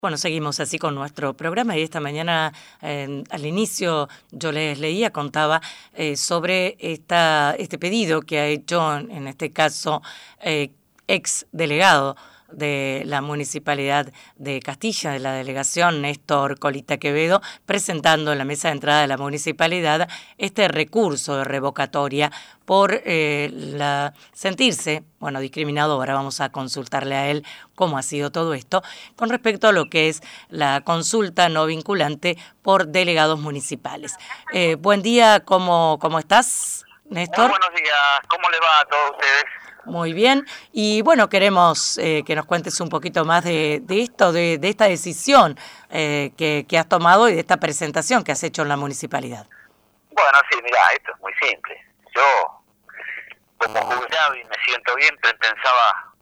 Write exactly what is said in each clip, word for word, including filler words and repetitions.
Bueno, seguimos así con nuestro programa y esta mañana eh, al inicio yo les leía, contaba eh, sobre esta, este pedido que ha hecho en este caso eh, ex delegado de la Municipalidad de Castilla, de la delegación Néstor Colita Quevedo, presentando en la mesa de entrada de la Municipalidad este recurso de revocatoria por eh, la, sentirse, bueno, discriminado. Ahora vamos a consultarle a él cómo ha sido todo esto, con respecto a lo que es la consulta no vinculante por delegados municipales. Eh, buen día, ¿cómo, cómo estás, Néstor? Muy buenos días, ¿cómo le va a todos ustedes? Muy bien, y bueno, queremos eh, que nos cuentes un poquito más de, de esto, de, de esta decisión eh, que, que has tomado y de esta presentación que has hecho en la municipalidad. Bueno, sí, mira, esto es muy simple. Yo, como jubilado y me siento bien, pensaba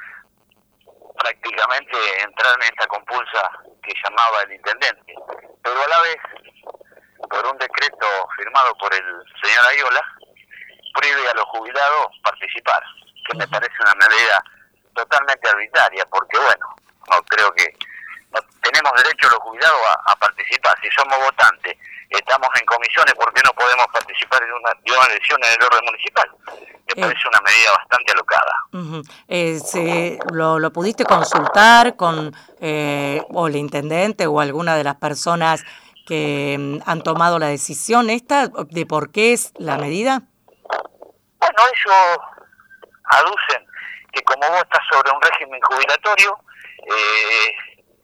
prácticamente entrar en esta compulsa que llamaba el intendente, pero a la vez, por un decreto firmado por el señor Ayola, prohíbe a los jubilados participar, que me parece una medida totalmente arbitraria, porque bueno, no creo que no tenemos derecho los jubilados a, a participar. Si somos votantes, estamos en comisiones, ¿por qué no podemos participar en una, de una elección en el orden municipal? Me eh, parece una medida bastante alocada. Uh-huh. eh, se, lo, ¿Lo pudiste consultar con eh, o el intendente o alguna de las personas que um, han tomado la decisión esta de por qué es la medida? Bueno, ellos aducen que como vos estás sobre un régimen jubilatorio, eh,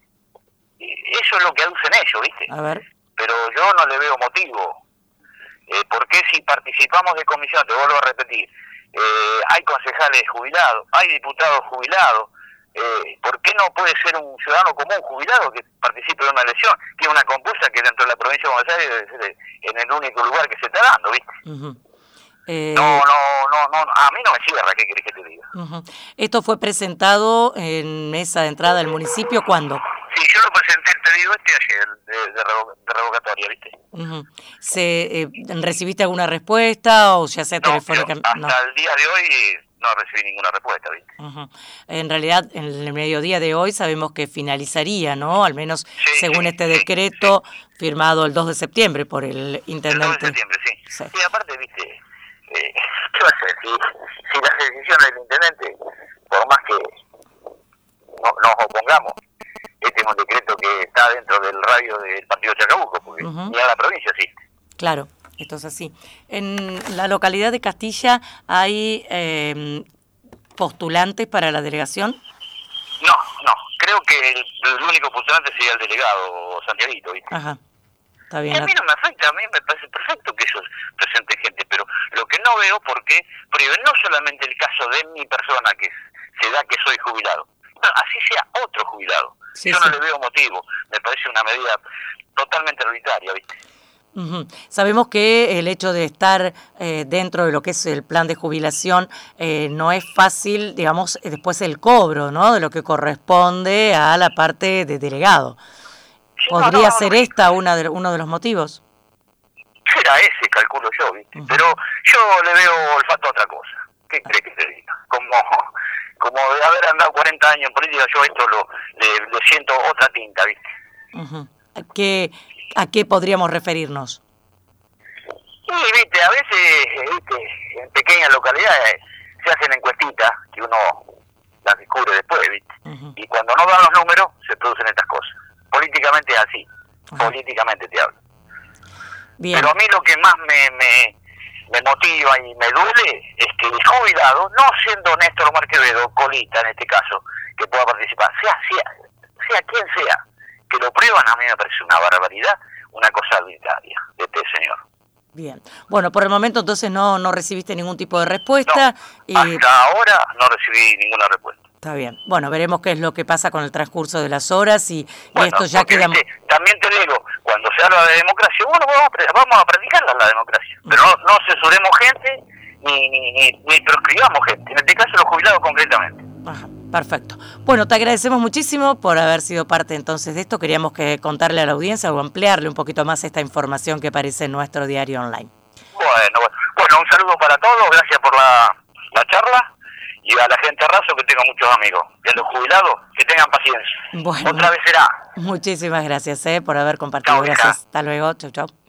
eso es lo que aducen ellos, ¿viste? A ver. Pero yo no le veo motivo. Eh, ¿Por qué si participamos de comisión, te vuelvo a repetir, eh, hay concejales jubilados, hay diputados jubilados, eh, ¿por qué no puede ser un ciudadano común jubilado que participe de una elección, que es una compulsa que dentro de la provincia de Buenos Aires debe ser en el único lugar que se está dando, ¿viste? Uh-huh. Eh, no, no, no, no, a mí no me cierra, ¿qué querés que te diga? Uh-huh. ¿Esto fue presentado en mesa de entrada del municipio cuándo? Sí, yo lo presenté el pedido este ayer, de, de, revo, de revocatoria, ¿viste? Uh-huh. ¿Se, eh, ¿Recibiste alguna respuesta o ya sea no, telefónicamente? Hasta no. el día de hoy no recibí ninguna respuesta, ¿viste? Uh-huh. En realidad, en el mediodía de hoy sabemos que finalizaría, ¿no? Al menos sí, según sí, este sí, decreto sí. firmado el dos de septiembre por el intendente. El dos de septiembre, sí. Sí, sí aparte, ¿viste? Eh, ¿Qué va a hacer? Si, si las decisiones del intendente, por más que no, nos opongamos, este es un decreto que está dentro del radio del partido de Chacabuco, porque uh-huh. ni a la provincia existe. Claro, esto es así. En la localidad de Castilla hay eh, postulantes para la delegación. No, no, creo que el, el único postulante sería el delegado Santiaguito, ¿viste? Ajá. Está bien. Y a mí no me afecta, a mí me parece perfecto que ellos presenten gente, pero lo que no veo porque prohíben no solamente el caso de mi persona, que se da que soy jubilado, no, así sea otro jubilado. Sí, Yo sí. no le veo motivo, me parece una medida totalmente arbitraria, ¿viste? Uh-huh. Sabemos que el hecho de estar eh, dentro de lo que es el plan de jubilación eh, no es fácil, digamos, después el cobro, ¿no? De lo que corresponde a la parte de delegado. ¿Podría no, no, ser no, esta una de, uno de los motivos? Será ese, calculo yo, ¿viste? Uh-huh. Pero yo le veo olfato a otra cosa. ¿Qué crees que te diga? Como, como de haber andado cuarenta años en política, yo esto lo le, le siento otra tinta, ¿viste? Uh-huh. ¿A qué, ¿A qué podríamos referirnos? Sí, ¿viste? A veces, ¿viste? En pequeñas localidades se hacen encuestitas que uno las descubre después, ¿viste? Uh-huh. Y cuando no dan los números, se producen estas cosas. Políticamente es así, Ajá. políticamente te hablo. Bien. Pero a mí lo que más me, me, me motiva y me duele es que el jubilado, no siendo Néstor Omar Quevedo, Colita en este caso, que pueda participar, sea, sea, sea quien sea, que lo prueban, a mí me parece una barbaridad, una cosa arbitraria de este señor. Bien, bueno, por el momento entonces no, no recibiste ningún tipo de respuesta. No, y... hasta ahora no recibí ninguna respuesta. Está bien. Bueno, veremos qué es lo que pasa con el transcurso de las horas y, bueno, y esto ya porque, queda... Viste, también te digo, cuando se habla de democracia, bueno, vamos a, vamos a practicarla la democracia, pero no, no censuremos gente ni, ni, ni, ni proscribamos gente, en este caso los jubilados concretamente. Ajá, perfecto. Bueno, te agradecemos muchísimo por haber sido parte entonces de esto. Queríamos que contarle a la audiencia o ampliarle un poquito más esta información que aparece en nuestro diario online. Bueno, bueno, bueno un saludo para todos, gracias por la, la charla. Y a la gente raso que tengo muchos amigos. Y a los jubilados que tengan paciencia. Bueno, otra vez será. Muchísimas gracias eh, por haber compartido. Chau, gracias. hija. Hasta luego. Chau, chau.